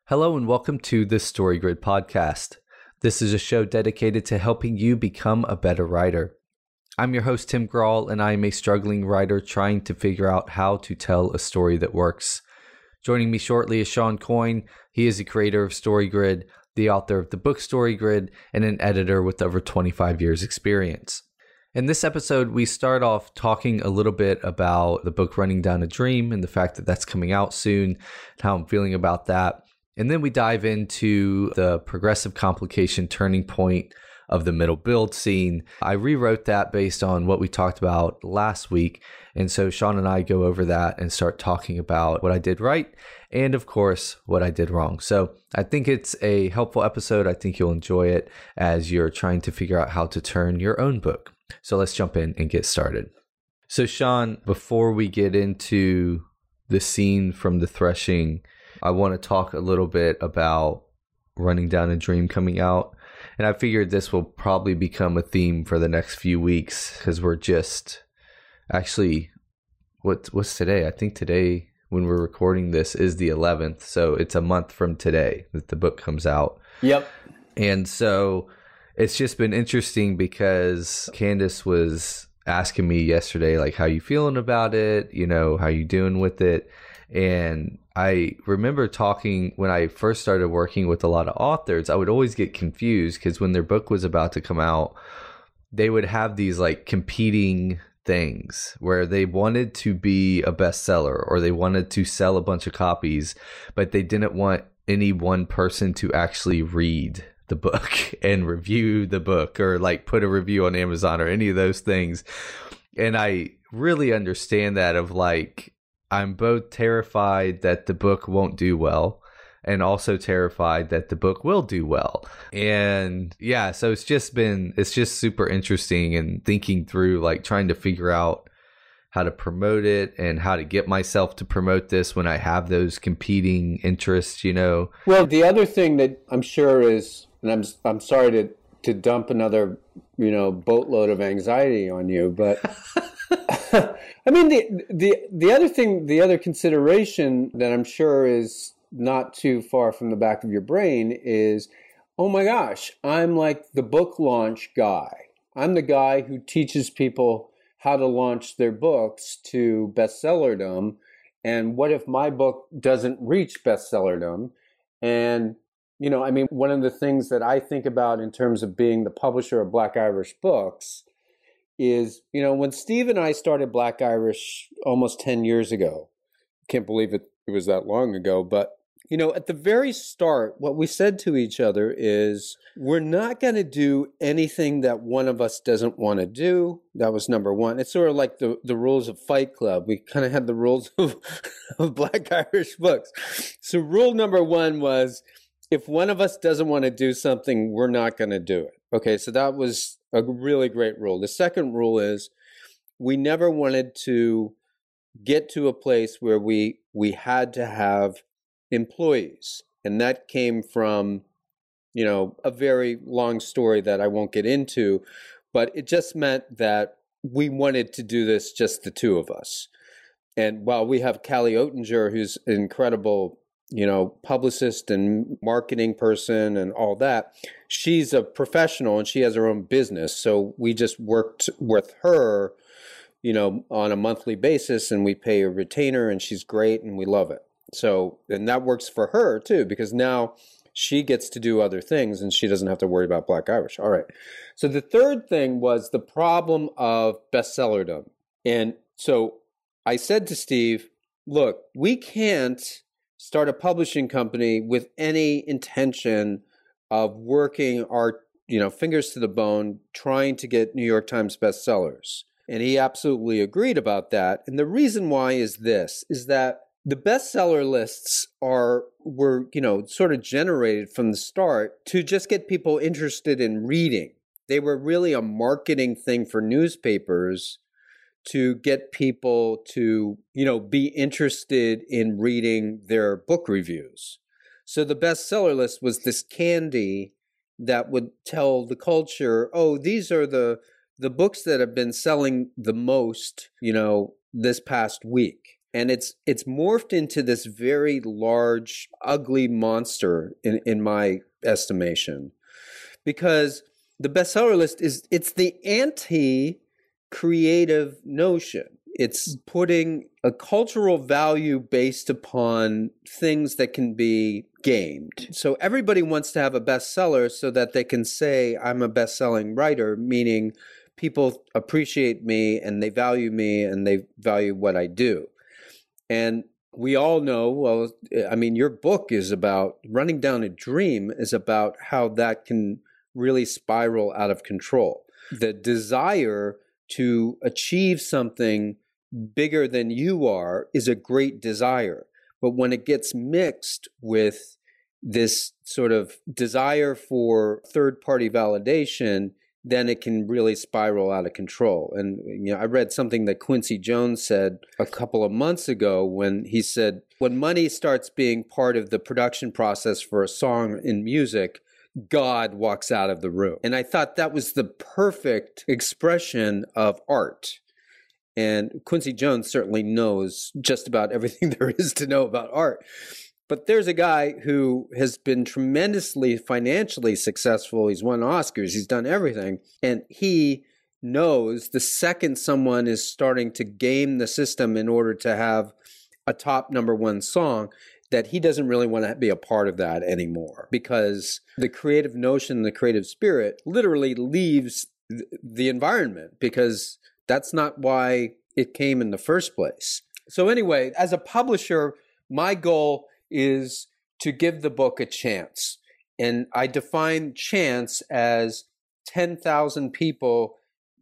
Hello and welcome to the StoryGrid podcast. This is a show dedicated to helping you become a better writer. I'm your host, Tim Grahl, and I am a struggling writer trying to figure out how to tell a story that works. Joining me shortly is Sean Coyne. He is the creator of StoryGrid, the author of the book StoryGrid, and an editor with over 25 years experience. In this episode, we start off talking a little bit about the book Running Down a Dream and the fact that that's coming out soon and how I'm feeling about that. And then we dive into the progressive complication turning point of the middle build scene. I rewrote that based on what we talked about last week. And so Sean and I go over that and start talking about what I did right and, of course, what I did wrong. So I think it's a helpful episode. I think you'll enjoy it as you're trying to figure out how to turn your own book. So let's jump in and get started. So Sean, before we get into the scene from the threshing, I want to talk a little bit about Running Down a Dream coming out. And I figured this will probably become a theme for the next few weeks because we're just actually, what's today? I think today when we're recording this is the 11th. So it's a month from today that the book comes out. Yep. And so it's just been interesting because Candace was asking me yesterday, like, how you feeling about it? You know, how you doing with it? And I remember talking when I first started working with a lot of authors, I would always get confused because when their book was about to come out, they would have these like competing things where they wanted to be a bestseller or they wanted to sell a bunch of copies, but they didn't want any one person to actually read the book and review the book or like put a review on Amazon or any of those things. And I really understand that of like, I'm both terrified that the book won't do well and also terrified that the book will do well. And yeah, so it's just super interesting and thinking through like trying to figure out how to promote it and how to get myself to promote this when I have those competing interests, you know. Well, the other thing that I'm sure is, and I'm sorry to dump another, boatload of anxiety on you, but I mean, the other thing, the other consideration that I'm sure is not too far from the back of your brain is, oh my gosh, I'm like the book launch guy. I'm the guy who teaches people how to launch their books to bestsellerdom. And what if my book doesn't reach bestsellerdom? And, one of the things that I think about in terms of being the publisher of Black Irish Books is, when Steve and I started Black Irish almost 10 years ago, can't believe it was that long ago, but, at the very start, what we said to each other is, we're not going to do anything that one of us doesn't want to do. That was number one. It's sort of like the rules of Fight Club. We kind of had the rules of Black Irish Books. So rule number one was, if one of us doesn't want to do something, we're not going to do it. Okay, so that was a really great rule. The second rule is we never wanted to get to a place where we had to have employees. And that came from, a very long story that I won't get into, but it just meant that we wanted to do this just the two of us. And while we have Callie Oettinger, who's an incredible publicist and marketing person and all that, she's a professional and she has her own business. So we just worked with her, on a monthly basis, and we pay a retainer, and she's great and we love it. So, and that works for her too, because now she gets to do other things and she doesn't have to worry about Black Irish. All right. So the third thing was the problem of bestsellerdom. And so I said to Steve, look, we can't start a publishing company with any intention of working our, fingers to the bone, trying to get New York Times bestsellers. And he absolutely agreed about that. And the reason why is this, is that the bestseller lists were sort of generated from the start to just get people interested in reading. They were really a marketing thing for newspapers to get people to, be interested in reading their book reviews. So the bestseller list was this candy that would tell the culture, oh, these are the books that have been selling the most, this past week. And it's morphed into this very large, ugly monster in my estimation, because the bestseller list it's the anti-creative notion. It's putting a cultural value based upon things that can be gamed. So everybody wants to have a bestseller so that they can say, I'm a best-selling writer, meaning people appreciate me and they value me and they value what I do. And we all know, well, I mean, your book is about Running Down a Dream, is about how that can really spiral out of control. The desire to achieve something bigger than you are is a great desire. But when it gets mixed with this sort of desire for third-party validation, then it can really spiral out of control. And I read something that Quincy Jones said a couple of months ago when he said, when money starts being part of the production process for a song in music, God walks out of the room. And I thought that was the perfect expression of art. And Quincy Jones certainly knows just about everything there is to know about art. But there's a guy who has been tremendously financially successful. He's won Oscars. He's done everything. And he knows the second someone is starting to game the system in order to have a top #1 song, that he doesn't really want to be a part of that anymore, because the creative notion, the creative spirit literally leaves the environment, because that's not why it came in the first place. So anyway, as a publisher, my goal is to give the book a chance. And I define chance as 10,000 people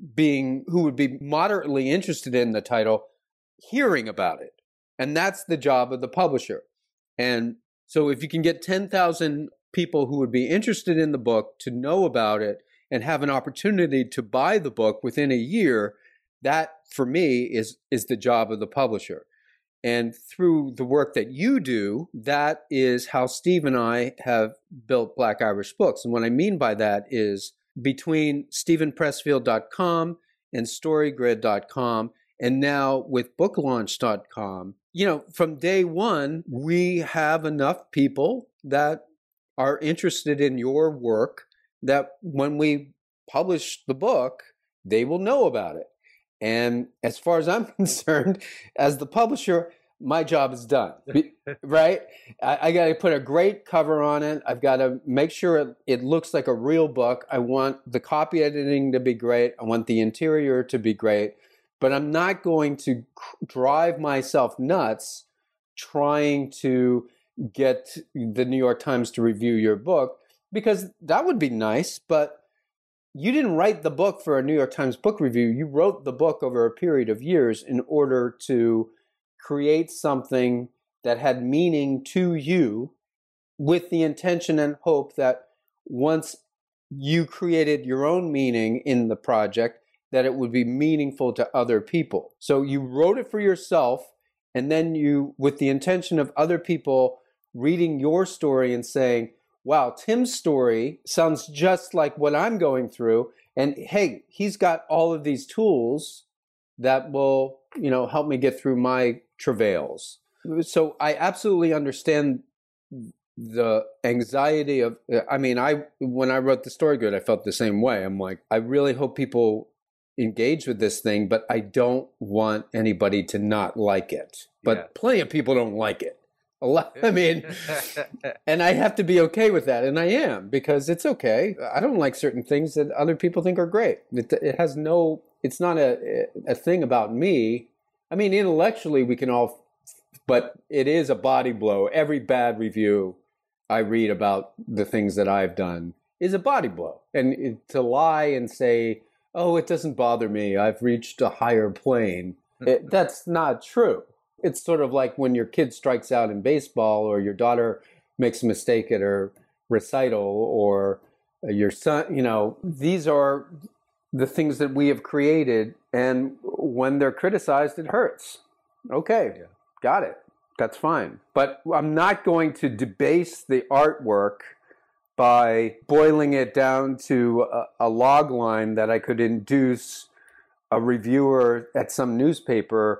who would be moderately interested in the title, hearing about it. And that's the job of the publisher. And so if you can get 10,000 people who would be interested in the book to know about it and have an opportunity to buy the book within a year, that for me is the job of the publisher. And through the work that you do, that is how Steve and I have built Black Irish Books. And what I mean by that is between StephenPressfield.com and StoryGrid.com, and now with BookLaunch.com, from day one, we have enough people that are interested in your work that when we publish the book, they will know about it. And as far as I'm concerned, as the publisher, my job is done, right? I got to put a great cover on it. I've got to make sure it looks like a real book. I want the copy editing to be great. I want the interior to be great. But I'm not going to drive myself nuts trying to get the New York Times to review your book, because that would be nice, but you didn't write the book for a New York Times book review. You wrote the book over a period of years in order to create something that had meaning to you, with the intention and hope that once you created your own meaning in the project, that it would be meaningful to other people. So you wrote it for yourself, and then with the intention of other people reading your story and saying, wow, Tim's story sounds just like what I'm going through. And hey, he's got all of these tools that will, help me get through my travails. So I absolutely understand the anxiety of, when I wrote the Story Grid, I felt the same way. I'm like, I really hope people engage with this thing, but I don't want anybody to not like it. But plenty of people don't like it. A lot, and I have to be okay with that, and I am, because it's okay. I don't like certain things that other people think are great. It's not a thing about me. I mean, intellectually we can all, but it is a body blow. Every bad review I read about the things that I've done is a body blow. And to lie and say, oh, it doesn't bother me, I've reached a higher plane, that's not true. It's sort of like when your kid strikes out in baseball, or your daughter makes a mistake at her recital, or your son, these are the things that we have created. And when they're criticized, it hurts. Okay, got it. That's fine. But I'm not going to debase the artwork by boiling it down to a log line that I could induce a reviewer at some newspaper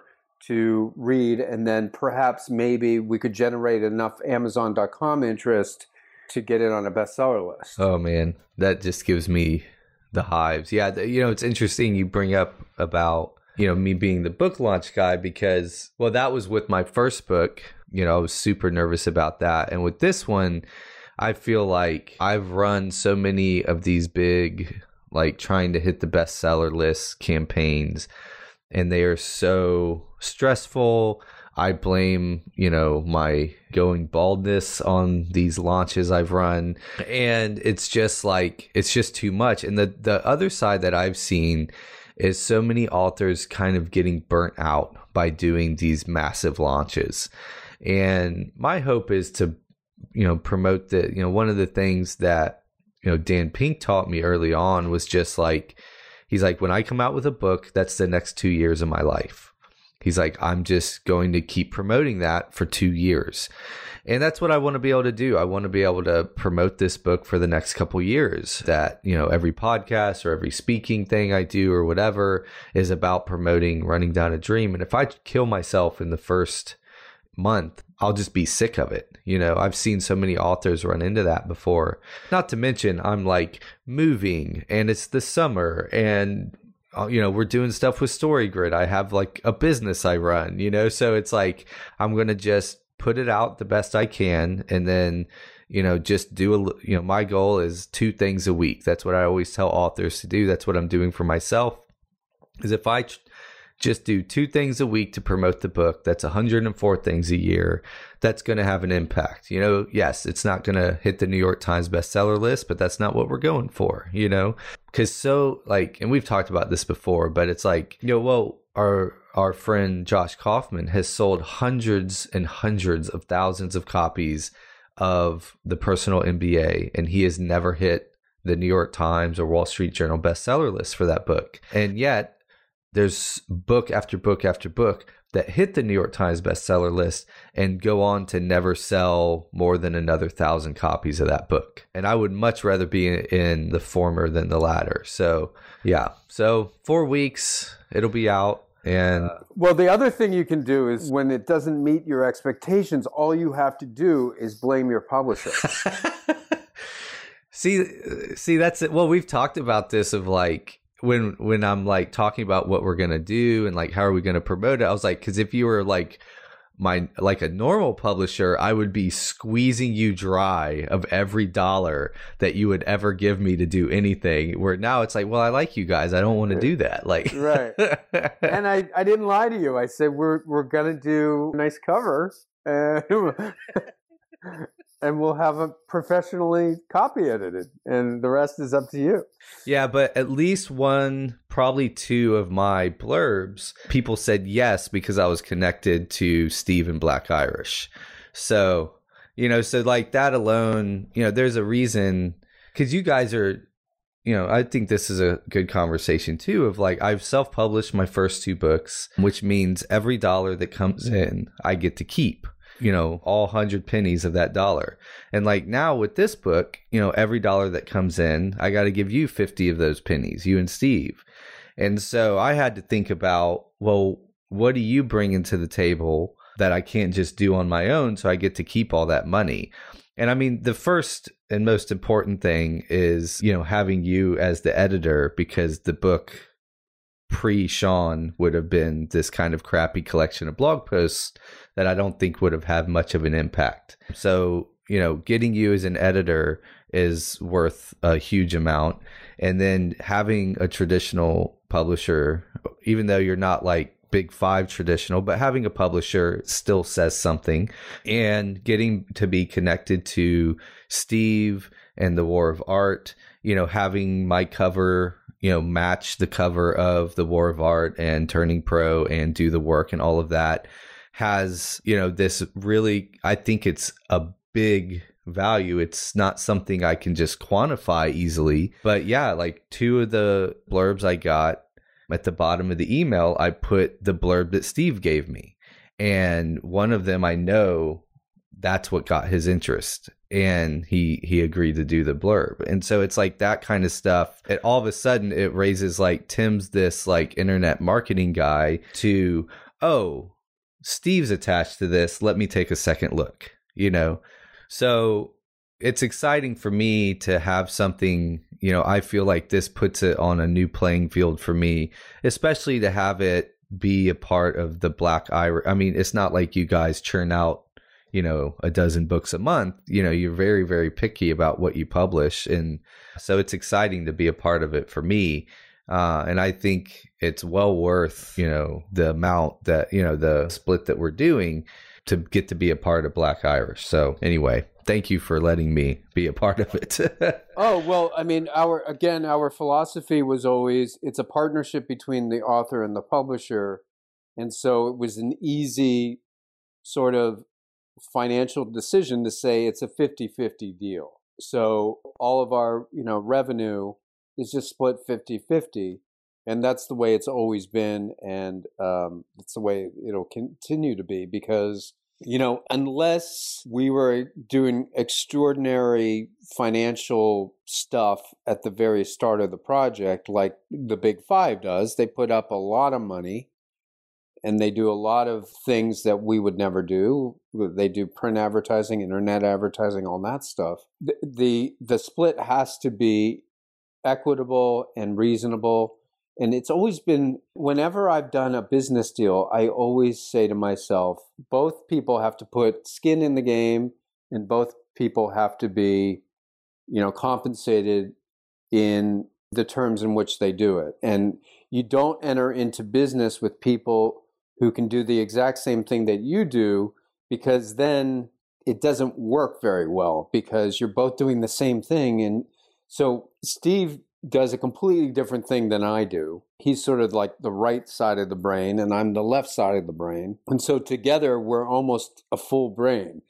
to read, and then perhaps maybe we could generate enough Amazon.com interest to get it on a bestseller list. Oh man, that just gives me the hives. Yeah, it's interesting you bring up about, me being the book launch guy because, well, that was with my first book. I was super nervous about that. And with this one, I feel like I've run so many of these big, like trying to hit the bestseller list campaigns, and they are so stressful. I blame, my going baldness on these launches I've run. And it's just too much. And the other side that I've seen is so many authors kind of getting burnt out by doing these massive launches. And my hope is to, promote one of the things that, Dan Pink taught me early on was just like, he's like, when I come out with a book, that's the next 2 years of my life. He's like, I'm just going to keep promoting that for 2 years. And that's what I want to be able to do. I want to be able to promote this book for the next couple years. That, every podcast or every speaking thing I do or whatever is about promoting Running Down a Dream. And if I kill myself in the first month, I'll just be sick of it. I've seen so many authors run into that before. Not to mention, I'm like moving and it's the summer and we're doing stuff with StoryGrid. I have like a business I run, so it's like, I'm going to just put it out the best I can. And then, just do my goal is 2 things a week. That's what I always tell authors to do. That's what I'm doing for myself is if I just do 2 things a week to promote the book, that's 104 things a year. That's going to have an impact. Yes, it's not going to hit the New York Times bestseller list, but that's not what we're going for, because and we've talked about this before, but it's like, our friend Josh Kaufman has sold hundreds and hundreds of thousands of copies of The Personal MBA, and he has never hit the New York Times or Wall Street Journal bestseller list for that book. And yet there's book after book after book that hit the New York Times bestseller list and go on to never sell more than another 1,000 copies of that book. And I would much rather be in the former than the latter. So, yeah. So 4 weeks, it'll be out. And well, the other thing you can do is when it doesn't meet your expectations, all you have to do is blame your publisher. See, that's it. Well, we've talked about this of like, when I'm like talking about what we're going to do and like, how are we going to promote it? I was like, because if you were like a normal publisher, I would be squeezing you dry of every dollar that you would ever give me to do anything. Where now it's like, well, I like you guys. I don't want to do that. Like, right. And I didn't lie to you. I said, we're going to do a nice cover. And we'll have a professionally copy edited, and the rest is up to you. Yeah, but at least 1, probably 2 of my blurbs, people said yes because I was connected to Steve and Black Irish. So, so like that alone, there's a reason, because you guys are, I think this is a good conversation too of like, I've self-published my first 2 books, which means every dollar that comes in, I get to keep. All 100 pennies of that dollar. And like now with this book, every dollar that comes in, I got to give you 50 of those pennies, you and Steve. And so I had to think about, well, what do you bring into the table that I can't just do on my own? So I get to keep all that money. And I mean, the first and most important thing is, having you as the editor, because the book pre-Sean would have been this kind of crappy collection of blog posts that I don't think would have had much of an impact. So, getting you as an editor is worth a huge amount. And then having a traditional publisher, even though you're not like Big 5 traditional, but having a publisher still says something. And getting to be connected to Steve and the War of Art, having my cover match the cover of the War of Art and Turning Pro and Do the Work and all of that has, this really, I think it's a big value. It's not something I can just quantify easily. But yeah, like 2 of the blurbs I got at the bottom of the email, I put the blurb that Steve gave me. And one of them, I know that's what got his interest. And he agreed to do the blurb. And so it's like that kind of stuff. And all of a sudden it raises like, Tim's this like internet marketing guy to, oh, Steve's attached to this. Let me take a second look, So it's exciting for me to have something, I feel like this puts it on a new playing field for me, especially to have it be a part of the Black Irish. I mean, it's not like you guys churn out, a dozen books a month. You're very, very picky about what you publish. And so it's exciting to be a part of it for me. And I think it's well worth, the amount that, the split that we're doing to get to be a part of Black Irish. So anyway, thank you for letting me be a part of it. Oh, well, I mean, our philosophy was always, it's a partnership between the author and the publisher. And so it was an easy sort of financial decision to say it's a 50-50 deal. So all of our, revenue is just split 50-50. And that's the way it's always been. And it's the way it'll continue to be because, unless we were doing extraordinary financial stuff at the very start of the project, like the Big Five does, they put up a lot of money and they do a lot of things that we would never do. They do print advertising, internet advertising, all that stuff. The split has to be equitable and reasonable. And it's always been, whenever I've done a business deal, I always say to myself, both people have to put skin in the game and both people have to be, compensated in the terms in which they do it. And you don't enter into business with people who can do the exact same thing that you do, because then it doesn't work very well because you're both doing the same thing. And so Steve does a completely different thing than I do. He's sort of like the right side of the brain and I'm the left side of the brain. And so together we're almost a full brain.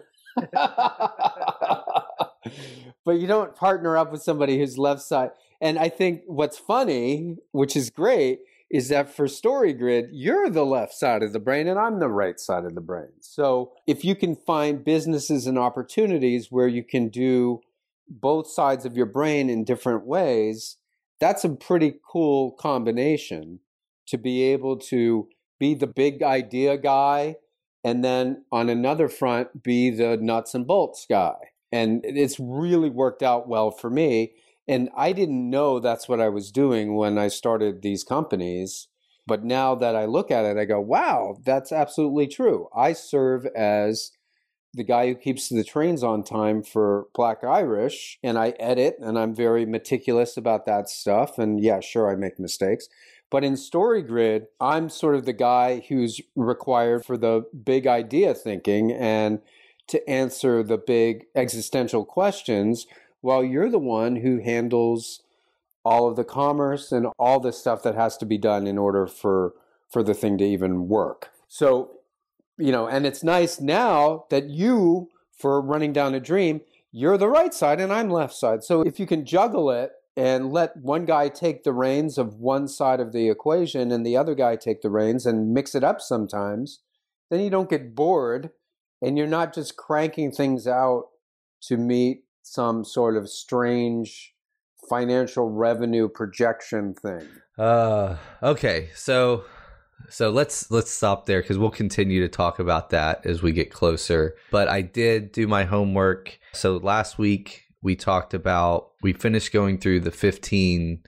But you don't partner up with somebody who's left side. And I think what's funny, which is great, is that for StoryGrid, you're the left side of the brain and I'm the right side of the brain. So if you can find businesses and opportunities where you can do both sides of your brain in different ways, that's a pretty cool combination to be able to be the big idea guy and then on another front be the nuts and bolts guy. And it's really worked out well for me. And I didn't know that's what I was doing when I started these companies. But now that I look at it, I go, wow, that's absolutely true. I serve as the guy who keeps the trains on time for Black Irish, and I edit, and I'm very meticulous about that stuff. And yeah, sure, I make mistakes. But in StoryGrid, I'm sort of the guy who's required for the big idea thinking and to answer the big existential questions, while you're the one who handles all of the commerce and all the stuff that has to be done in order for the thing to even work. So, and it's nice now that you, for Running Down a Dream, you're the right side and I'm left side. So if you can juggle it and let one guy take the reins of one side of the equation and the other guy take the reins and mix it up sometimes, then you don't get bored and you're not just cranking things out to meet some sort of strange financial revenue projection thing. Okay. So let's stop there because we'll continue to talk about that as we get closer. But I did do my homework. So last week we finished going through the 15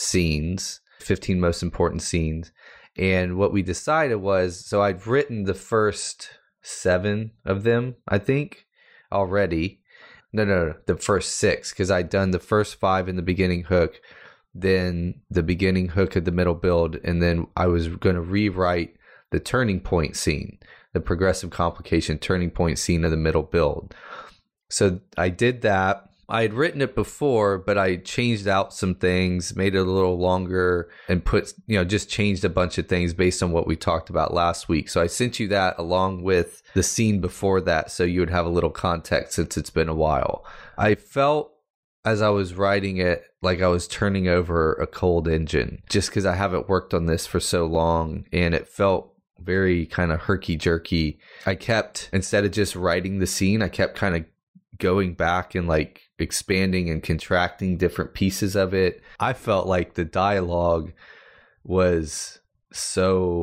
most important scenes. And what we decided was, so I'd written the first 7 of them, I think, already. No, the first 6, because I'd done the first 5 in the beginning hook, then the beginning hook of the middle build, and then I was going to rewrite the turning point scene, the progressive complication turning point scene of the middle build. So I did that. I had written it before, but I changed out some things, made it a little longer, and just changed a bunch of things based on what we talked about last week. So I sent you that along with the scene before that, so you would have a little context since it's been a while. I felt as I was writing it like I was turning over a cold engine, just because I haven't worked on this for so long, and it felt very kind of herky-jerky. I kept, instead of just writing the scene, I kept kind of going back and like expanding and contracting different pieces of it. I felt like the dialogue was so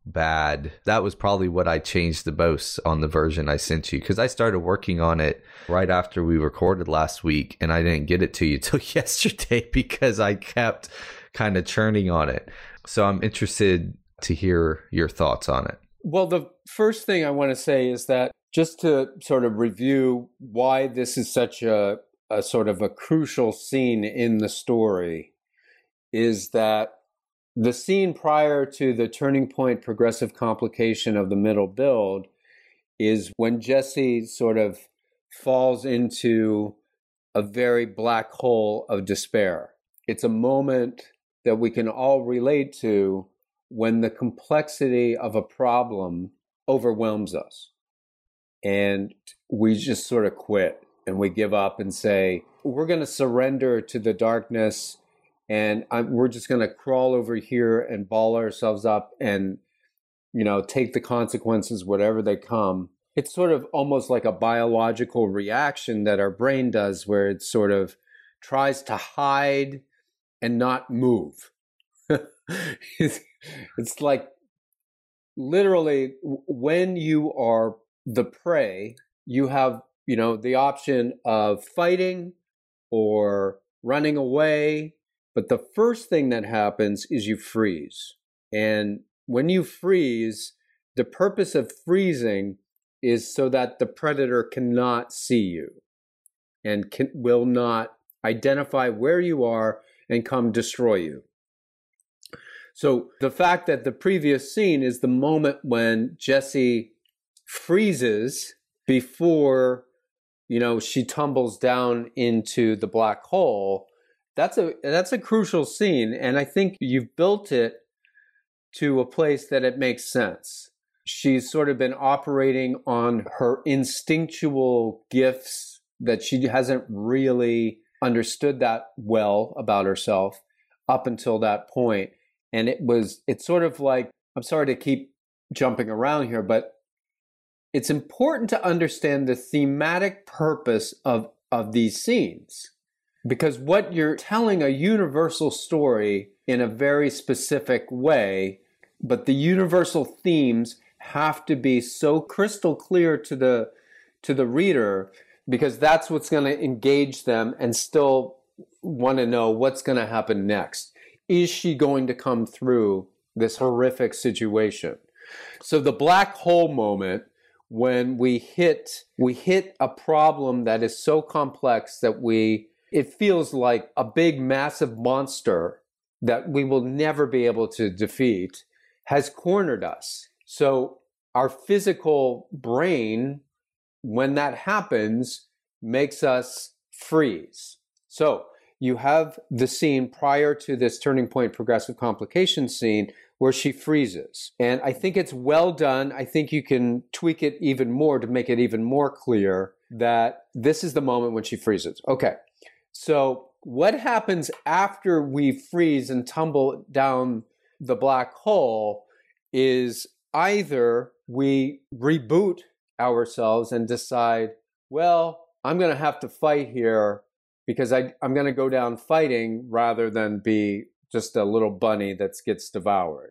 bad. That was probably what I changed the most on the version I sent you, because I started working on it right after we recorded last week, and I didn't get it to you till yesterday because I kept kind of churning on it. So I'm interested to hear your thoughts on it. Well, the first thing I want to say is that just to sort of review why this is such a sort of a crucial scene in the story is that the scene prior to the turning point progressive complication of the middle build is when Jesse sort of falls into a very black hole of despair. It's a moment that we can all relate to when the complexity of a problem overwhelms us. And we just sort of quit and we give up and say, we're going to surrender to the darkness, and we're just going to crawl over here and ball ourselves up and, take the consequences, whatever they come. It's sort of almost like a biological reaction that our brain does, where it sort of tries to hide and not move. It's like literally when you are the prey, you have, the option of fighting or running away. But the first thing that happens is you freeze. And when you freeze, the purpose of freezing is so that the predator cannot see you and will not identify where you are and come destroy you. So the fact that the previous scene is the moment when Jesse freezes before, she tumbles down into the black hole, that's a crucial scene. And I think you've built it to a place that it makes sense. She's sort of been operating on her instinctual gifts that she hasn't really understood that well about herself up until that point. And it's sort of like, I'm sorry to keep jumping around here, but it's important to understand the thematic purpose of these scenes. Because what you're telling a universal story in a very specific way, but the universal themes have to be so crystal clear to the reader, because that's what's going to engage them and still want to know what's going to happen next. Is she going to come through this horrific situation? So the black hole moment, when we hit a problem that is so complex that it feels like a big, massive monster that we will never be able to defeat, has cornered us. So our physical brain, when that happens, makes us freeze. So you have the scene prior to this turning point progressive complication scene where she freezes. And I think it's well done. I think you can tweak it even more to make it even more clear that this is the moment when she freezes. Okay. So what happens after we freeze and tumble down the black hole is either we reboot ourselves and decide, well, I'm going to have to fight here because I'm going to go down fighting rather than be just a little bunny that gets devoured.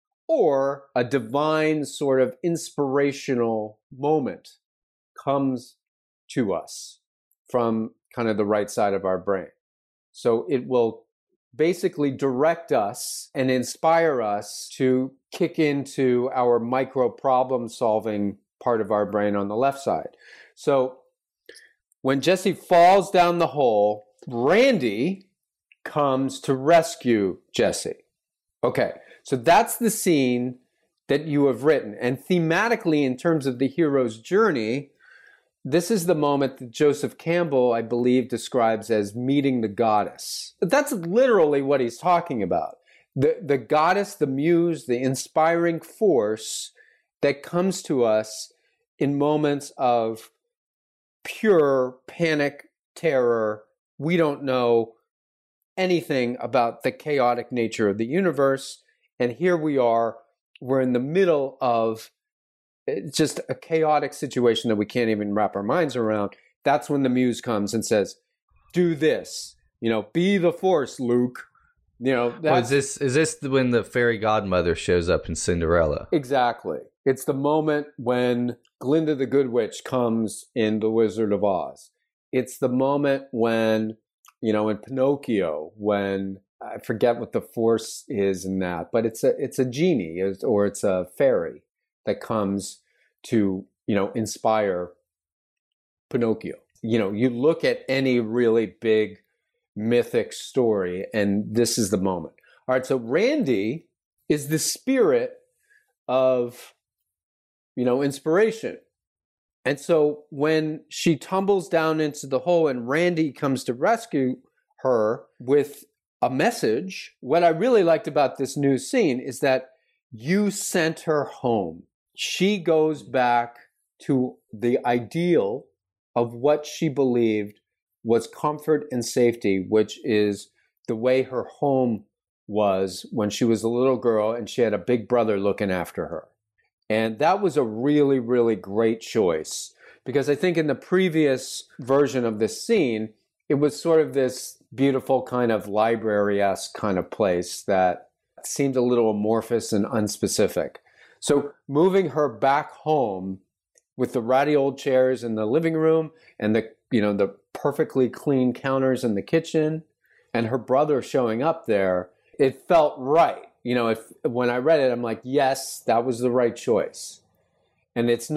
Or a divine sort of inspirational moment comes to us from kind of the right side of our brain. So it will basically direct us and inspire us to kick into our micro problem solving part of our brain on the left side. So when Jesse falls down the hole, Randy comes to rescue Jesse. Okay, so that's the scene that you have written. And thematically, in terms of the hero's journey, this is the moment that Joseph Campbell, I believe, describes as meeting the goddess. That's literally what he's talking about. The goddess, the muse, the inspiring force that comes to us in moments of pure panic, terror. We don't know anything about the chaotic nature of the universe. And here we are, we're in the middle of just a chaotic situation that we can't even wrap our minds around. That's when the muse comes and says, do this, be the force, Luke, That's is this when the fairy godmother shows up in Cinderella? exactly. It's the moment when Glinda the Good Witch comes in The Wizard of Oz. It's the moment when, in Pinocchio, when I forget what the force is in that, but it's a genie or it's a fairy that comes to, inspire Pinocchio. You look at any really big mythic story, and this is the moment. All right, so Randy is the spirit of, inspiration. And so when she tumbles down into the hole and Randy comes to rescue her with a message, what I really liked about this new scene is that you sent her home. She goes back to the ideal of what she believed was comfort and safety, which is the way her home was when she was a little girl and she had a big brother looking after her. And that was a really, really great choice, because I think in the previous version of this scene, it was sort of this beautiful kind of library-esque kind of place that seemed a little amorphous and unspecific. So moving her back home with the ratty old chairs in the living room and the perfectly clean counters in the kitchen and her brother showing up there, it felt right. When I read it, I'm like, yes, that was the right choice. And it's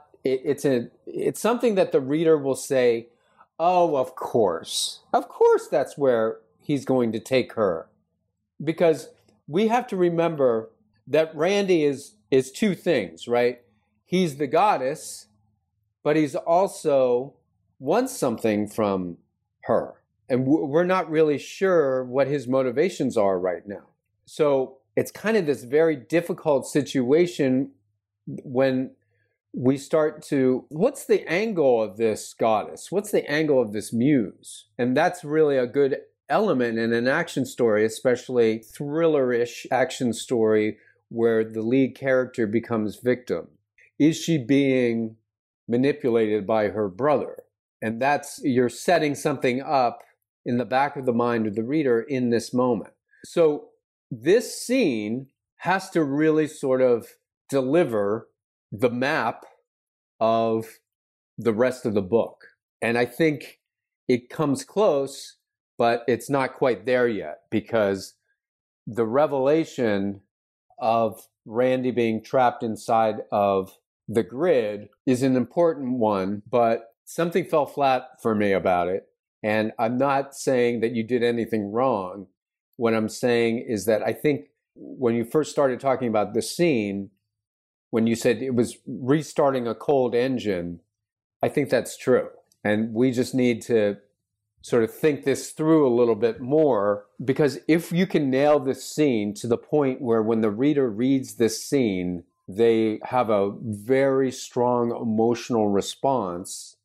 something that the reader will say, oh, of course that's where he's going to take her. Because we have to remember that Randy is two things, right? He's the goddess, but he's also wants something from her. And we're not really sure what his motivations are right now. So it's kind of this very difficult situation when we start to, what's the angle of this goddess? What's the angle of this muse? And that's really a good element in an action story, especially thriller-ish action story where the lead character becomes victim. Is she being manipulated by her brother? And you're setting something up in the back of the mind of the reader in this moment. So this scene has to really sort of deliver the map of the rest of the book. And I think it comes close, but it's not quite there yet, because the revelation of Randy being trapped inside of the grid is an important one, but something fell flat for me about it. And I'm not saying that you did anything wrong. What I'm saying is that I think when you first started talking about this scene, when you said it was restarting a cold engine, I think that's true. And we just need to sort of think this through a little bit more, because if you can nail this scene to the point where when the reader reads this scene, they have a very strong emotional response,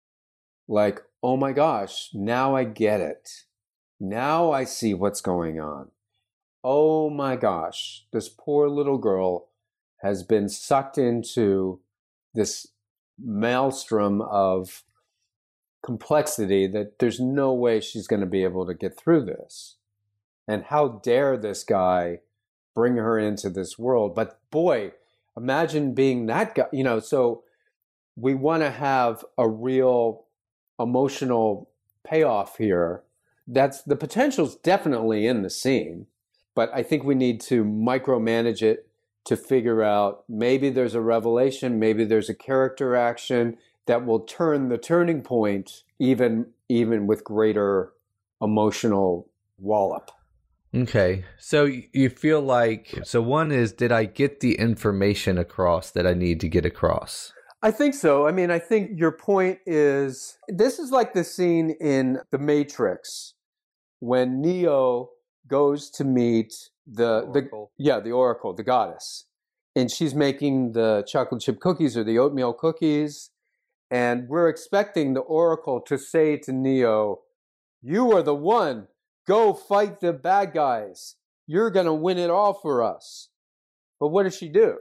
like, oh my gosh, now I get it. Now I see what's going on. Oh my gosh, this poor little girl has been sucked into this maelstrom of complexity that there's no way she's going to be able to get through this. And how dare this guy bring her into this world? But boy, imagine being that guy, so we want to have a real emotional payoff here. That's the potential's definitely in the scene, but I think we need to micromanage it to figure out maybe there's a revelation, maybe there's a character action that will turn the turning point even with greater emotional wallop. Okay. So you feel like, one is, did I get the information across that I need to get across? I think so. I mean, I think your point is, this is like the scene in The Matrix when Neo goes to meet the Oracle, the goddess. And she's making the chocolate chip cookies or the oatmeal cookies. And we're expecting the Oracle to say to Neo, you are the one. Go fight the bad guys. You're going to win it all for us. But what does she do?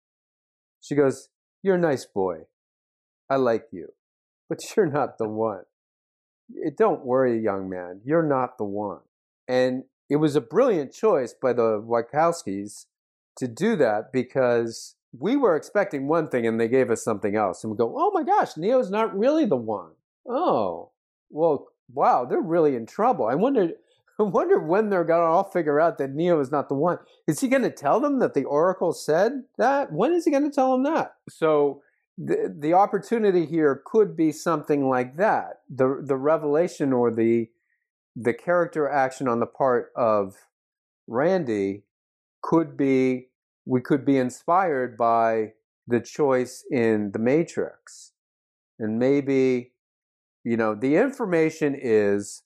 She goes, you're a nice boy. I like you. But you're not the one. Don't worry, young man. You're not the one. And it was a brilliant choice by the Wachowskis to do that, because we were expecting one thing and they gave us something else. And we go, oh my gosh, Neo's not really the one. Oh, well, wow, they're really in trouble. I wonder when they're going to all figure out that Neo is not the one. Is he going to tell them that the Oracle said that? When is he going to tell them that? So the opportunity here could be something like that. The revelation or the character action on the part of Randy could be, we could be inspired by the choice in The Matrix. And maybe, the information is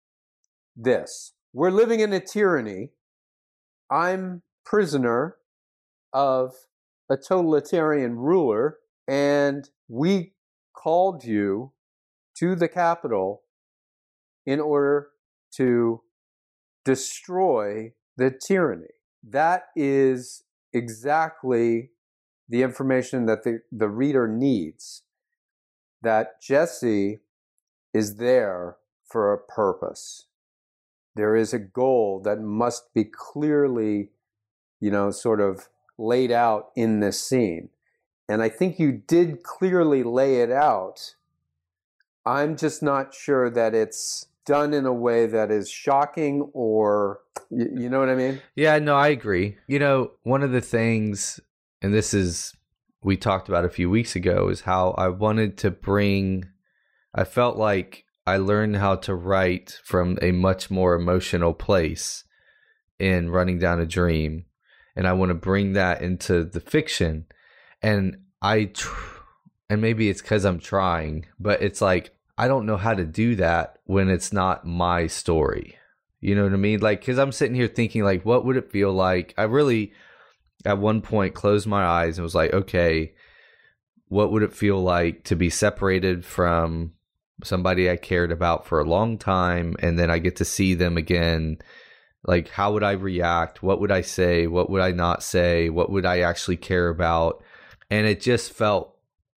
this: we're living in a tyranny. I'm prisoner of a totalitarian ruler, and we called you to the Capitol in order to destroy the tyranny. That is exactly the information that the reader needs, that Jesse is there for a purpose. There is a goal that must be clearly, sort of laid out in this scene. And I think you did clearly lay it out. I'm just not sure that it's done in a way that is shocking, or, you know what I mean? Yeah, no, I agree. One of the things, and this is, we talked about a few weeks ago, is how I wanted to I felt like I learned how to write from a much more emotional place in Running Down a Dream. And I want to bring that into the fiction. And and maybe it's because I'm trying, but it's like, I don't know how to do that when it's not my story. You know what I mean? Like, because I'm sitting here thinking, like, what would it feel like? I really, at one point, closed my eyes and was like, okay, what would it feel like to be separated from somebody I cared about for a long time, and then I get to see them again? Like, how would I react? What would I say? What would I not say? What would I actually care about? And it felt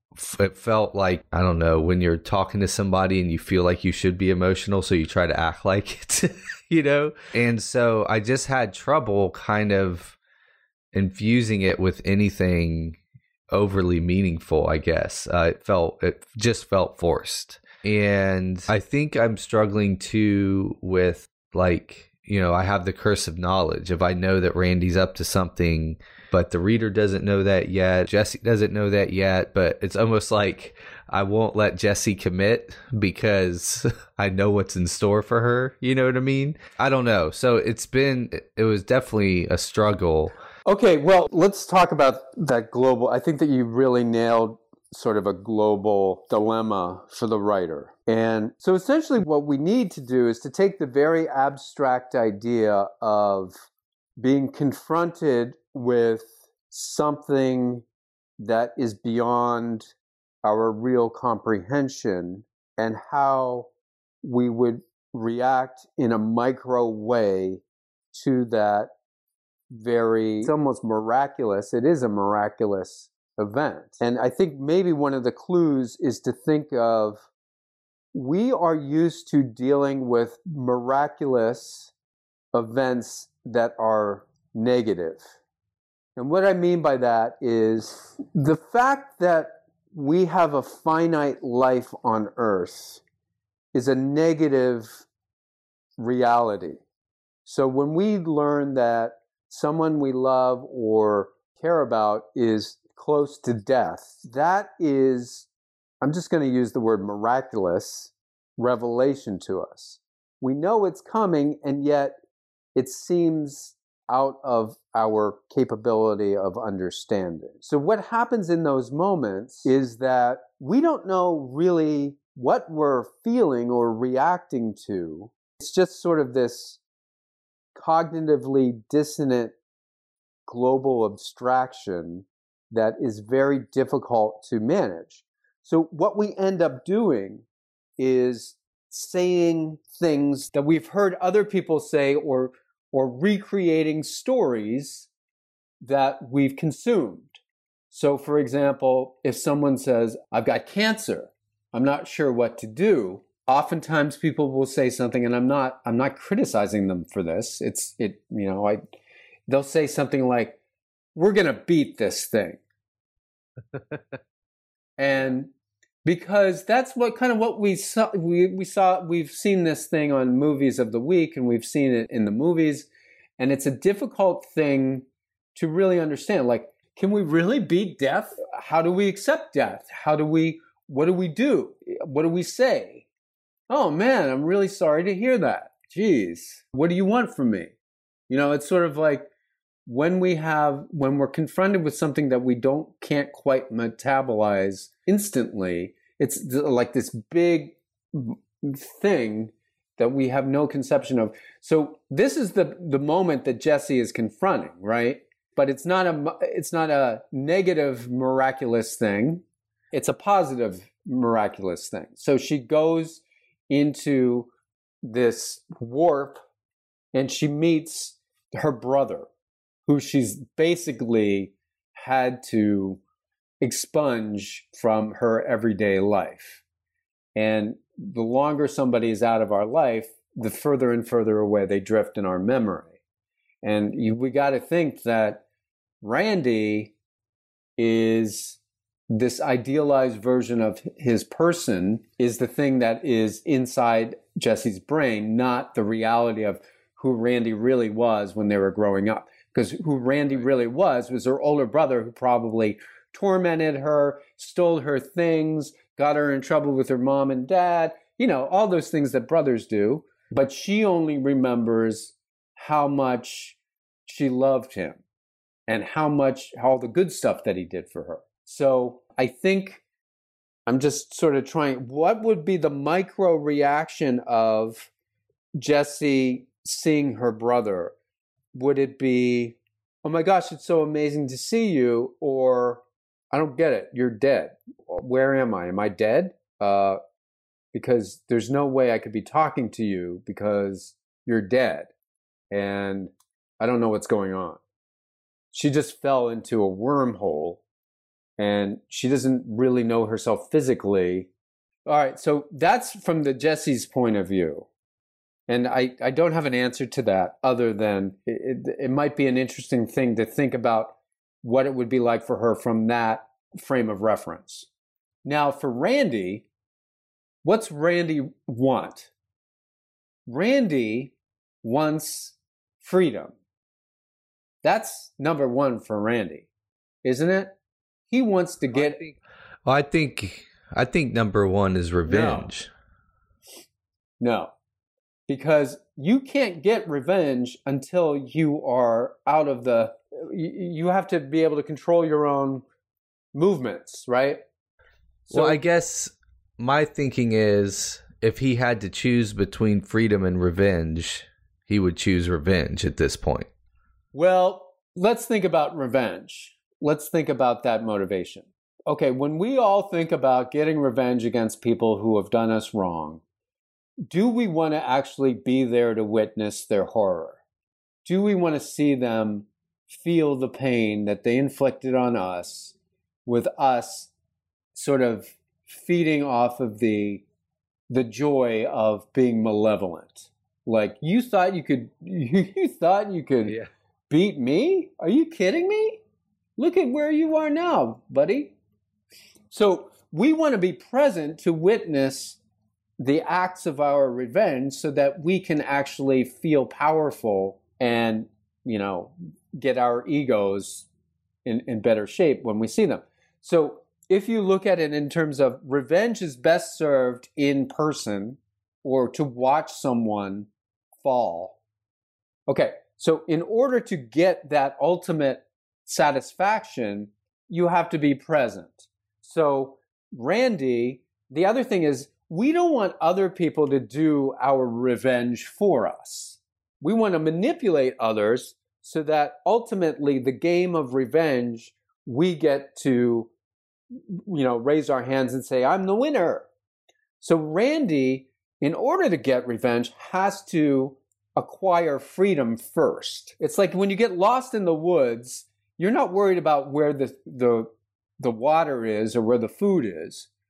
like, I don't know, when you're talking to somebody and you feel like you should be emotional, so you try to act like it, And so I just had trouble kind of infusing it with anything overly meaningful, I guess. It just felt forced. And I think I'm struggling too with, like, I have the curse of knowledge. If I know that Randy's up to something, but the reader doesn't know that yet, Jesse doesn't know that yet, but it's almost like I won't let Jesse commit because I know what's in store for her. You know what I mean? I don't know. So it was definitely a struggle. Okay, well, let's talk about that global. I think that you really nailed sort of a global dilemma for the writer. And so essentially what we need to do is to take the very abstract idea of being confronted with something that is beyond our real comprehension, and how we would react in a micro way to that it's almost miraculous. It is a miraculous event. And I think maybe one of the clues is to think of, we are used to dealing with miraculous events that are negative. And what I mean by that is the fact that we have a finite life on Earth is a negative reality. So when we learn that someone we love or care about is close to death, that is, I'm just going to use the word miraculous, revelation to us. We know it's coming, and yet it seems out of our capability of understanding. So what happens in those moments is that we don't know really what we're feeling or reacting to. It's just sort of this cognitively dissonant global abstraction that is very difficult to manage. So what we end up doing is saying things that we've heard other people say, or recreating stories that we've consumed. So for example, if someone says, I've got cancer, I'm not sure what to do, oftentimes people will say something, and I'm not criticizing them for this. They'll say something like, "We're going to beat this thing." And because that's what we saw. We've seen this thing on Movies of the Week, and we've seen it in the movies, and it's a difficult thing to really understand. Like, can we really beat death? How do we accept death? What do we do? What do we say? Oh man, I'm really sorry to hear that. Geez, what do you want from me? It's sort of like when we're confronted with something that we can't quite metabolize instantly, it's like this big thing that we have no conception of. So this is the moment that Jessie is confronting, right? But it's not a negative miraculous thing. It's a positive miraculous thing. So she goes into this warp and she meets her brother, who she's basically had to expunge from her everyday life. And the longer somebody is out of our life, the further and further away they drift in our memory. And we got to think that Randy is this idealized version of his person, is the thing that is inside Jessie's brain, not the reality of who Randy really was when they were growing up. Because who Randy really was her older brother, who probably tormented her, stole her things, got her in trouble with her mom and dad, all those things that brothers do. But she only remembers how much she loved him and all the good stuff that he did for her. So I think I'm just sort of trying, what would be the micro reaction of Jessie seeing her brother? Would it be, "Oh my gosh, it's so amazing to see you," or "I don't get it, you're dead. Where am I? Am I dead? Because there's no way I could be talking to you because you're dead. And I don't know what's going on." She just fell into a wormhole and she doesn't really know herself physically. All right, so that's from the Jessie's point of view. And I don't have an answer to that other than it might be an interesting thing to think about what it would be like for her from that frame of reference. Now, for Randy, what's Randy want? Randy wants freedom. That's number one for Randy, isn't it? He wants to get... I think number one is revenge. No. Because you can't get revenge until you are out of you have to be able to control your own movements, right? So I guess my thinking is if he had to choose between freedom and revenge, he would choose revenge at this point. Well, let's think about revenge. Let's think about that motivation. Okay, when we all think about getting revenge against people who have done us wrong, do we want to actually be there to witness their horror? Do we want to see them feel the pain that they inflicted on us, with us sort of feeding off of the joy of being malevolent? Like, you thought you could Yeah. beat me? Are you kidding me? Look at where you are now, buddy. So we want to be present to witness the acts of our revenge so that we can actually feel powerful and, get our egos in better shape when we see them. So if you look at it in terms of revenge is best served in person or to watch someone fall. Okay, so in order to get that ultimate satisfaction, you have to be present. So Randy, the other thing is, we don't want other people to do our revenge for us. We want to manipulate others so that ultimately the game of revenge, we get to, raise our hands and say, "I'm the winner." So Randy, in order to get revenge, has to acquire freedom first. It's like when you get lost in the woods, you're not worried about where the water is or where the food is.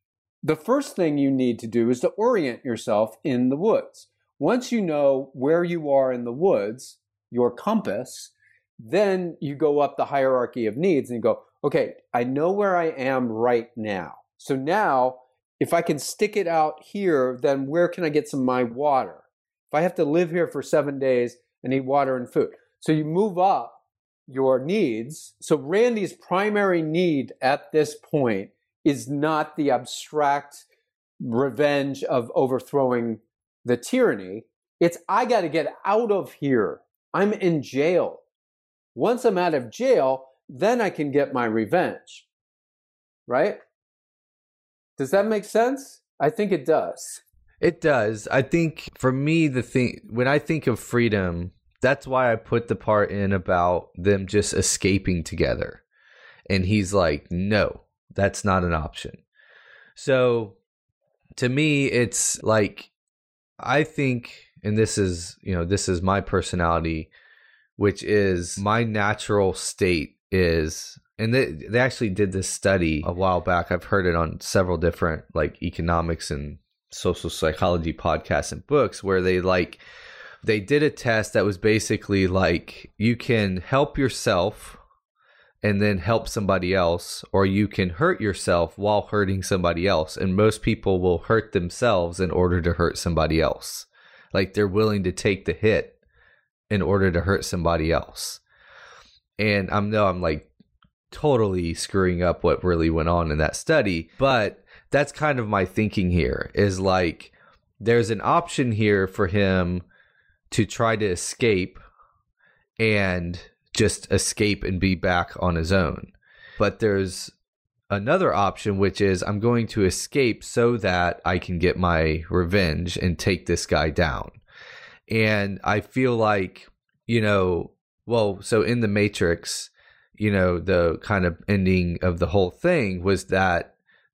the first thing you need to do is to orient yourself in the woods. Once you know where you are in the woods, your compass, then you go up the hierarchy of needs and you go, okay, I know where I am right now. So now, if I can stick it out here, then where can I get some of my water? If I have to live here for 7 days, I need water and food. So you move up your needs. So Randy's primary need at this point is not the abstract revenge of overthrowing the tyranny. It's, I got to get out of here. I'm in jail. Once I'm out of jail, then I can get my revenge. Right? Does that make sense? I think it does. It does. I think for me, when I think of freedom, that's why I put the part in about them just escaping together. And he's like, no, that's not an option. So to me, it's like, I think, and this is my personality, which is my natural state is, and they actually did this study a while back. I've heard it on several different like economics and social psychology podcasts and books where they did a test that was basically like you can help yourself and then help somebody else, or you can hurt yourself while hurting somebody else. And most people will hurt themselves in order to hurt somebody else. Like they're willing to take the hit in order to hurt somebody else. And I'm like totally screwing up what really went on in that study, but that's kind of my thinking here is like there's an option here for him to try to escape and just escape and be back on his own. But there's another option, which is I'm going to escape so that I can get my revenge and take this guy down. And I feel like, so in The Matrix, the kind of ending of the whole thing was that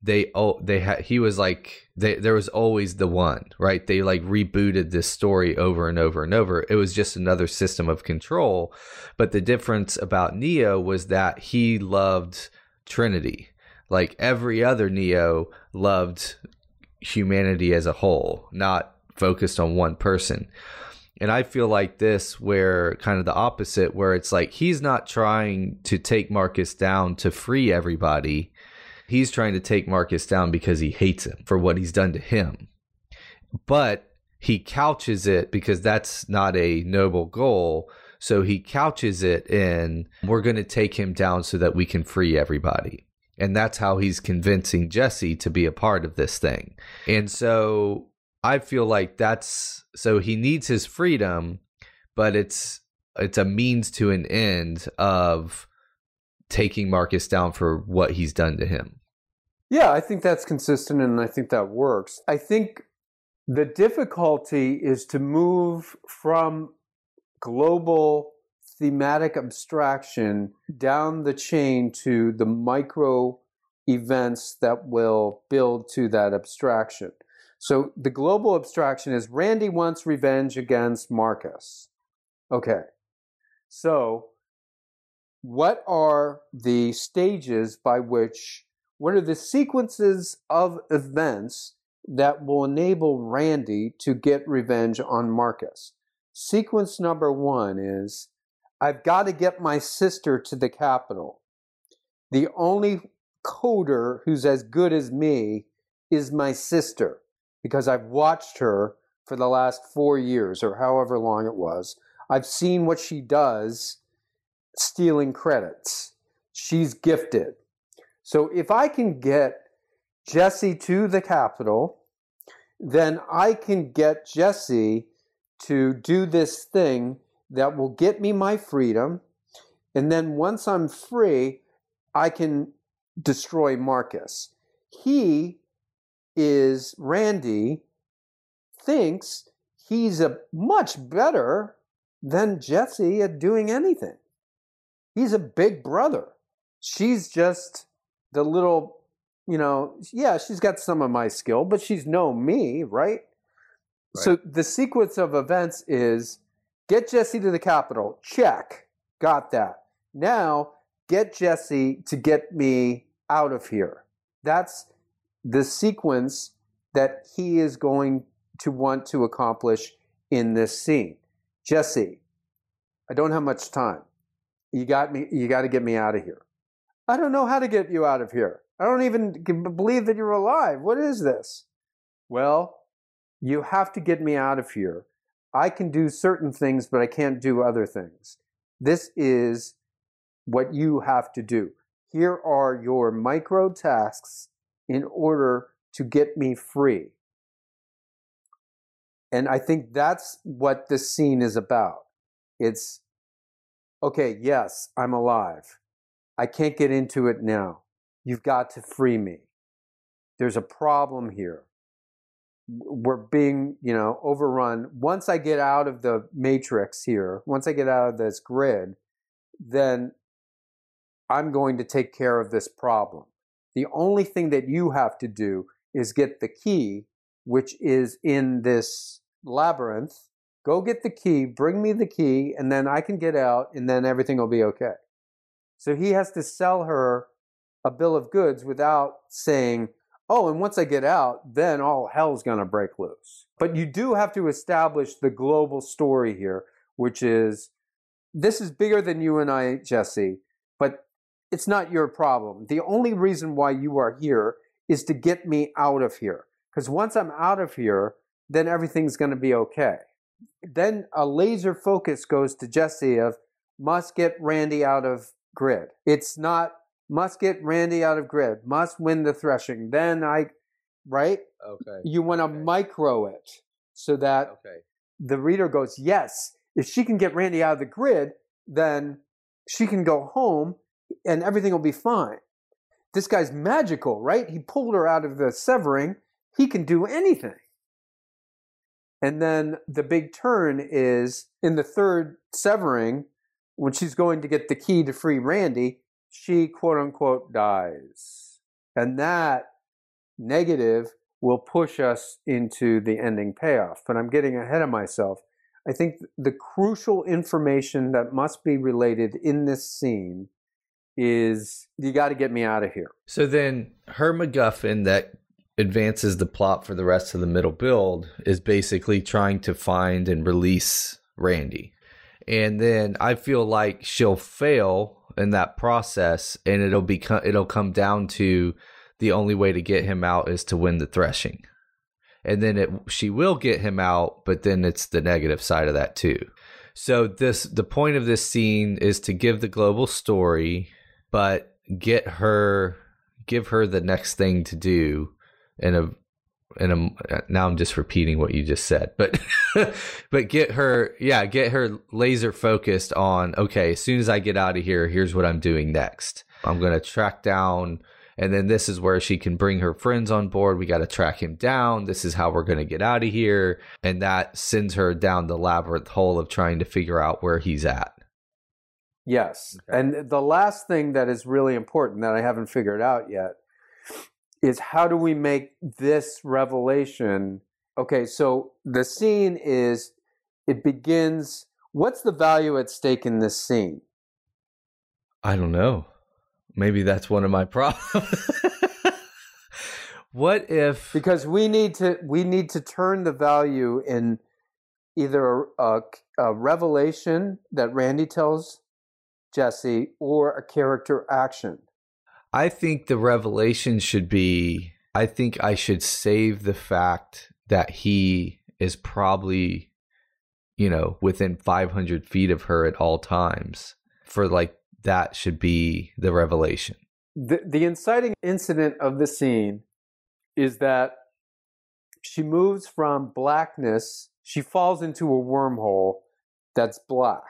he was like, there was always the one, right? They like rebooted this story over and over and over. It was just another system of control. But the difference about Neo was that he loved Trinity. Like every other Neo loved humanity as a whole, not focused on one person. And I feel like this, where kind of the opposite, where it's like he's not trying to take Marcus down to free everybody. He's trying to take Marcus down because he hates him for what he's done to him. But he couches it, because that's not a noble goal. So he couches it in, we're going to take him down so that we can free everybody. And that's how he's convincing Jesse to be a part of this thing. And so I feel like so he needs his freedom, but it's a means to an end of taking Marcus down for what he's done to him. Yeah, I think that's consistent, and I think that works. I think the difficulty is to move from global thematic abstraction down the chain to the micro events that will build to that abstraction. So the global abstraction is Randy wants revenge against Marcus. Okay, so what are the stages by which, what are the sequences of events that will enable Randy to get revenge on Marcus? Sequence number one is, I've got to get my sister to the Capitol. The only coder who's as good as me is my sister, because I've watched her for the last 4 years or however long it was. I've seen what she does stealing credits. She's gifted. So if I can get Jesse to the Capitol, then I can get Jesse to do this thing that will get me my freedom. And then once I'm free, I can destroy Marcus. Randy thinks he's a much better than Jesse at doing anything. He's a big brother. She's just the little, she's got some of my skill, but she's no me, right? So the sequence of events is get Jesse to the Capitol. Check. Got that. Now get Jesse to get me out of here. That's the sequence that he is going to want to accomplish in this scene. Jesse, I don't have much time. You got to get me out of here. I don't know how to get you out of here. I don't even believe that you're alive. What is this? Well, you have to get me out of here. I can do certain things, but I can't do other things. This is what you have to do. Here are your micro tasks in order to get me free. And I think that's what this scene is about. It's, okay, yes, I'm alive. I can't get into it now. You've got to free me. There's a problem here. We're being, overrun. Once I get out of the matrix here, once I get out of this grid, then I'm going to take care of this problem. The only thing that you have to do is get the key, which is in this labyrinth. Go get the key, bring me the key, and then I can get out, and then everything will be okay. So he has to sell her a bill of goods without saying, oh, and once I get out, then all hell's going to break loose. But you do have to establish the global story here, which is, this is bigger than you and I, Jesse, but it's not your problem. The only reason why you are here is to get me out of here. Because once I'm out of here, then everything's going to be okay. Then a laser focus goes to Jesse of, must get Randy out of grid. It's not, must get Randy out of grid, must win the threshing. Then right? Okay. You want to micro it so that the reader goes, yes, if she can get Randy out of the grid, then she can go home and everything will be fine. This guy's magical, right? He pulled her out of the severing. He can do anything. And then the big turn is in the third severing, when she's going to get the key to free Randy, she quote unquote dies. And that negative will push us into the ending payoff. But I'm getting ahead of myself. I think the crucial information that must be related in this scene is, you got to get me out of here. So then her MacGuffin that advances the plot for the rest of the middle build is basically trying to find and release Randy. And then I feel like she'll fail in that process, and it'll come down to the only way to get him out is to win the threshing. And then she will get him out, but then it's the negative side of that too. So the point of this scene is to give the global story, but give her the next thing to do now I'm just repeating what you just said, but get her laser focused on, okay, as soon as I get out of here, here's what I'm doing next. I'm going to track down, and then this is where she can bring her friends on board. We got to track him down. This is how we're going to get out of here. And that sends her down the labyrinth hole of trying to figure out where he's at. Yes. Okay. And the last thing that is really important that I haven't figured out yet is, how do we make this revelation? Okay, so the scene is, it begins, what's the value at stake in this scene? I don't know. Maybe that's one of my problems. What if... Because we need to turn the value in either a revelation that Randy tells Jesse or a character action. I think the revelation should be, I think I should save the fact that he is probably, within 500 feet of her at all times. That should be the revelation. The inciting incident of the scene is that she moves from blackness, she falls into a wormhole that's black,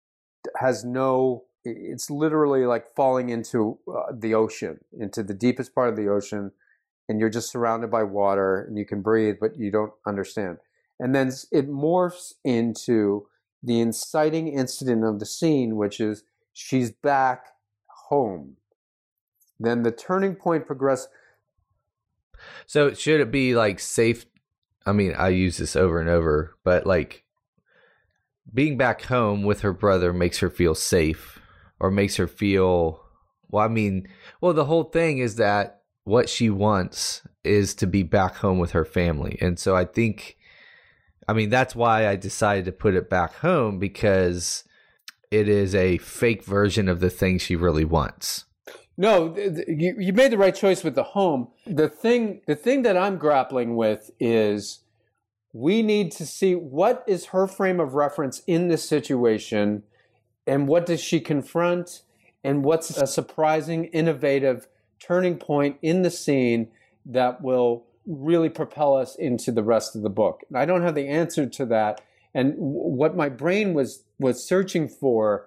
it's literally like falling into the ocean, into the deepest part of the ocean, and you're just surrounded by water and you can breathe, but you don't understand. And then it morphs into the inciting incident of the scene, which is she's back home. Then the turning point progresses. So should it be like safe? I mean, I use this over and over, but like being back home with her brother makes her feel safe, or makes her feel, the whole thing is that what she wants is to be back home with her family. And so that's why I decided to put it back home, because it is a fake version of the thing she really wants. No, you made the right choice with the home. The thing that I'm grappling with is we need to see what is her frame of reference in this situation, and what does she confront, and what's a surprising, innovative turning point in the scene that will really propel us into the rest of the book. I don't have the answer to that. And what my brain was searching for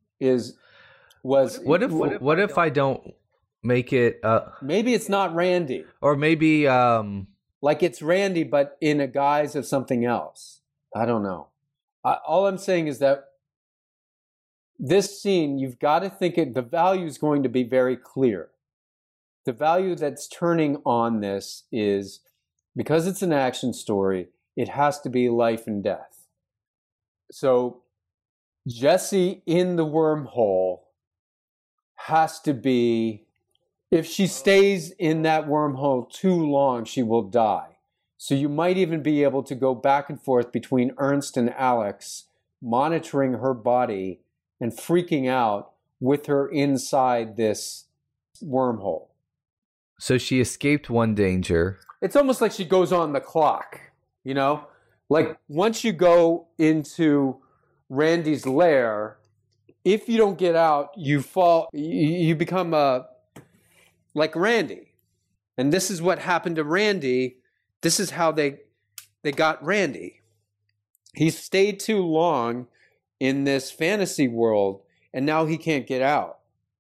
was what if I don't make it maybe it's not Randy, or maybe like it's Randy but in a guise of something else. I don't know. All I'm saying is that this scene, you've got to think the value is going to be very clear. The value that's turning on this is, because it's an action story, it has to be life and death. So Jessie in the wormhole has to be, if she stays in that wormhole too long, she will die. So you might even be able to go back and forth between Ernst and Alex, monitoring her body and freaking out with her inside this wormhole. So she escaped one danger. It's almost like she goes on the clock, you know? Like once you go into Randy's lair, if you don't get out, you fall, you become like Randy. And this is what happened to Randy. This is how they got Randy. He stayed too long in this fantasy world, and now he can't get out.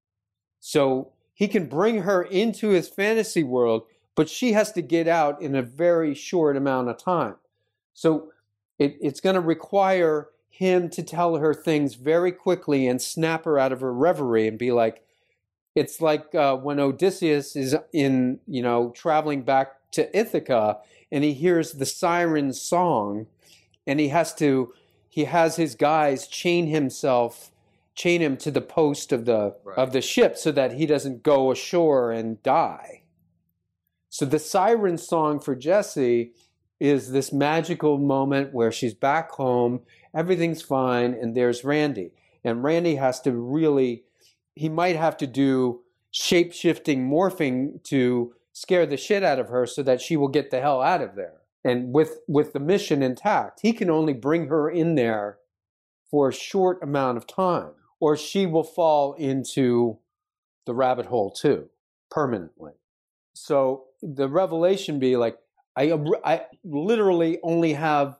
So he can bring her into his fantasy world, but she has to get out in a very short amount of time. So it's going to require him to tell her things very quickly and snap her out of her reverie and be like, it's like when Odysseus is traveling back to Ithaca and he hears the siren song, and he has his guys chain him to the post of the ship so that he doesn't go ashore and die. So the siren song for Jessie is this magical moment where she's back home, everything's fine, and there's Randy. And Randy he might have to do shape-shifting morphing to scare the shit out of her so that she will get the hell out of there. And with the mission intact, he can only bring her in there for a short amount of time, or she will fall into the rabbit hole too, permanently. So the revelation be like, I literally only have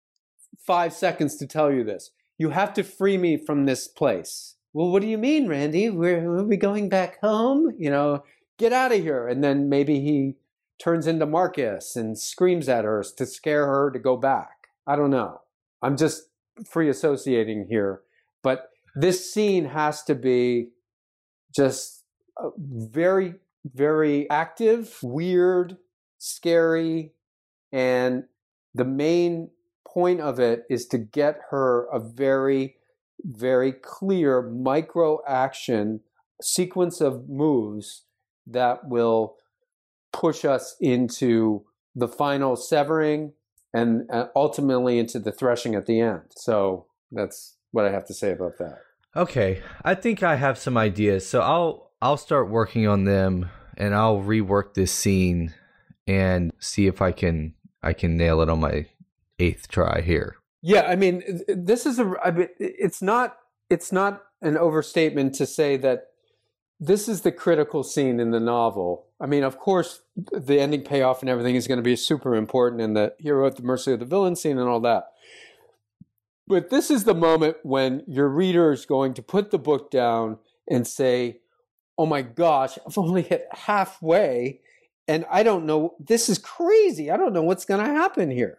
5 seconds to tell you this. You have to free me from this place. Well, what do you mean, Randy? We're we going back home? Get out of here. And then maybe he turns into Marcus and screams at her to scare her to go back. I don't know. I'm just free associating here. But this scene has to be just very, very active, weird, scary, and the main point of it is to get her a very, very clear micro action sequence of moves that will push us into the final severing and ultimately into the threshing at the end. So that's what I have to say about that. Okay, I think I have some ideas. So I'll start working on them, and I'll rework this scene and see if I can nail it on my 8th try here. Yeah, I mean, it's not an overstatement to say that this is the critical scene in the novel. I mean, of course, the ending payoff and everything is going to be super important, and the hero at the mercy of the villain scene and all that. But this is the moment when your reader is going to put the book down and say, oh my gosh, I've only hit halfway, and I don't know, this is crazy. I don't know what's going to happen here.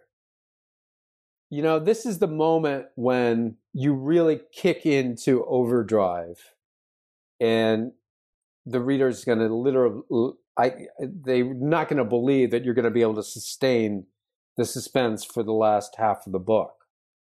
This is the moment when you really kick into overdrive, and the reader's going to they're not going to believe that you're going to be able to sustain the suspense for the last half of the book.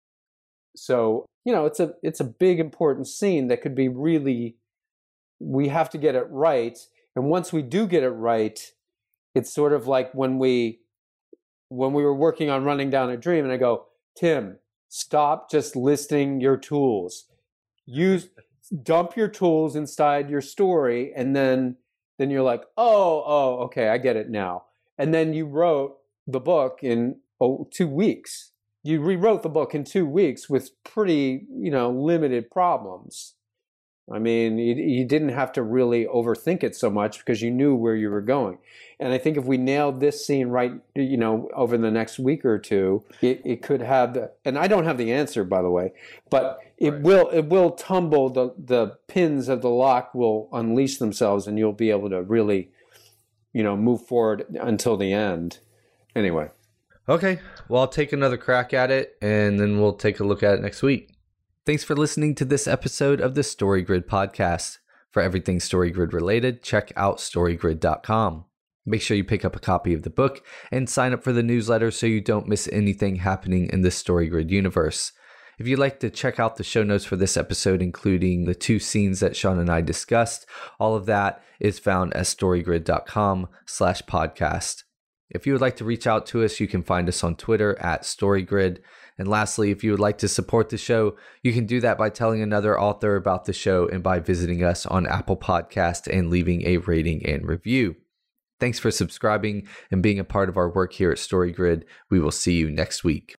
So, it's a big, important scene that could be really, we have to get it right. And once we do get it right, it's sort of like when we were working on Running Down a Dream, and I go, Tim, stop just listing your tools. Dump your tools inside your story, and then you're like, oh, okay, I get it now. And then you wrote the book in 2 weeks. You rewrote the book in 2 weeks with pretty, limited problems. I mean, you didn't have to really overthink it so much because you knew where you were going. And I think if we nailed this scene right, over the next week or two, it could have and I don't have the answer, by the way, but it will tumble, the pins of the lock will unleash themselves, and you'll be able to really, move forward until the end. Anyway. Okay, well, I'll take another crack at it, and then we'll take a look at it next week. Thanks for listening to this episode of the StoryGrid podcast. For everything StoryGrid related, check out storygrid.com. Make sure you pick up a copy of the book and sign up for the newsletter so you don't miss anything happening in the StoryGrid universe. If you'd like to check out the show notes for this episode, including the 2 scenes that Sean and I discussed, all of that is found at storygrid.com/podcast. If you would like to reach out to us, you can find us on Twitter at StoryGrid. And lastly, if you would like to support the show, you can do that by telling another author about the show and by visiting us on Apple Podcasts and leaving a rating and review. Thanks for subscribing and being a part of our work here at StoryGrid. We will see you next week.